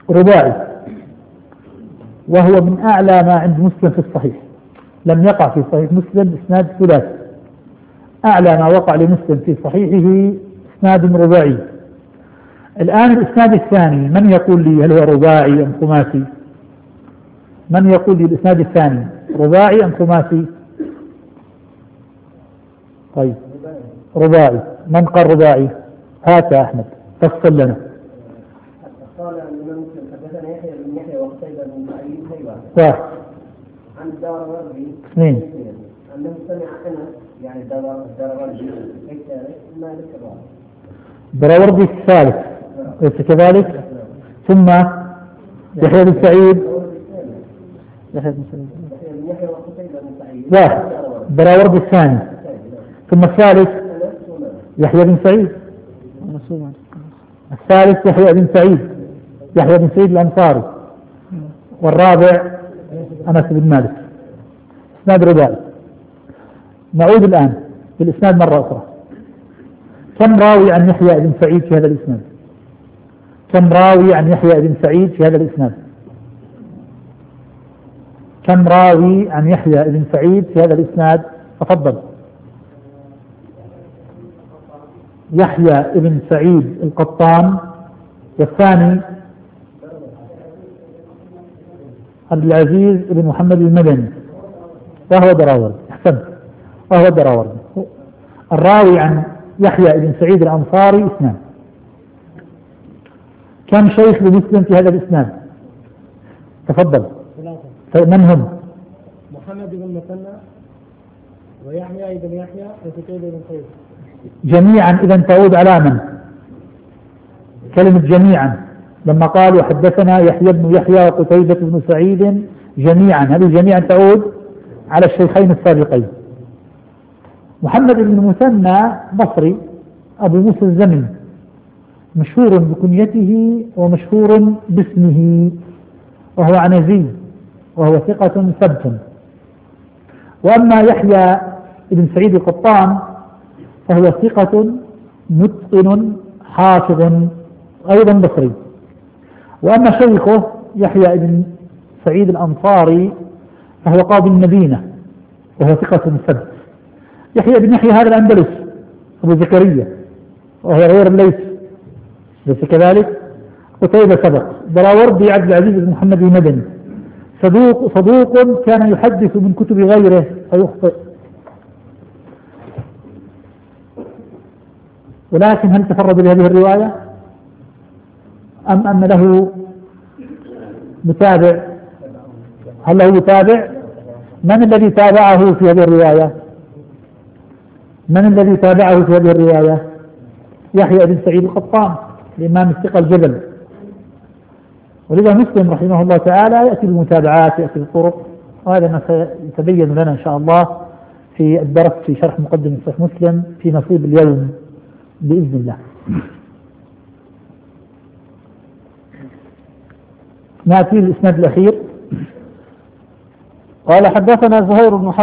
رباعي، وهو من أعلى ما عند مسلم في الصحيح. لم يقع في صحيح مسلم إسناد ثلاثي، أعلى ما وقع لمسلم في صحيحه إسناد رباعي. الآن الإسناد الثاني من يقول لي هل هو رباعي أم خماسي؟ من يقول لي الإسناد الثاني رباعي أم خماسي؟ طيب رباعي. من قال رباعي؟ هات يا أحمد تفصل لنا. قال عن الإمام مسلم حدثنا يحيى بن يحيى وقتيبة بن سعيد واحد. عن الداروري اثنين. أنه سمع أنس يعني الداروري مالك الرابع. الدراوردي الثالث ليس كذلك؟ ثم يحيى بن سعيد يحيى وقتيبة بن سعيد واحد. الدراوردي الثاني. ثم الثالث يحيى بن سعيد. الثالث يحيى بن سعيد، يحيى بن سعيد الأنصاري. والرابع أنس بن مالك. إسناد رباعي. نعود الآن بالإسناد مرة أخرى. كم راوي عن يحيى بن سعيد في هذا الإسناد؟ كم راوي عن يحيى بن سعيد في هذا الإسناد؟ كم راوي عن يحيى بن سعيد في هذا الإسناد؟ تفضل. يحيى بن سعيد القطان، والثاني عبد العزيز بن محمد المدني، وهو دراوردي. أحسنت، وهو دراوردي. الراوي عن يحيى بن سعيد الأنصاري اثنان. كم شيخ لمسلم في هذا الإسناد؟ تفضل. من هم؟ محمد بن مثنى ويحيى بن يحيى وقتيبة بن سعيد. جميعا إذا تعود على من؟ كلمة جميعا لما قالوا حدثنا يحيى بن يحيى وقتيبة بن سعيد جميعا، هذه جميعا تعود على الشيخين السابقين. محمد بن المثنى بصري أبو موسى الزمن، مشهور بكنيته ومشهور باسمه، وهو عنزي وهو ثقة ثبت. وأما يحيى بن سعيد القطان فهو ثقة متقن حافظ أيضا بصري. وأما شيخه يحيى بن سعيد الأنصاري فهو قاضي المدينة وهو ثقة ثبت. يحيى بن يحيى هذا الأندلس أبو زكريا وهو غير الليث، ليس كذلك؟ قتيبة سبق. دراوردي عبد العزيز بن محمد المدني صدوق كان يحدث من كتب غيره فيخطئ. ولكن هل تفرد بهذه الرواية أم أن له متابع؟ هل له متابع؟ من الذي تابعه في هذه الرواية؟ من الذي تابعه في هذه الرواية؟ يحيى بن سعيد القطان الإمام الثقة الجبل. ولذا مسلم رحمه الله تعالى يأتي بالمتابعات، يأتي بالطرق، وهذا ما سيتبين لنا إن شاء الله في الدرس في شرح مقدمة صحيح مسلم في نصيب اليوم بإذن الله. نأتي للإسناد الأخير. قال حدثنا زهير بن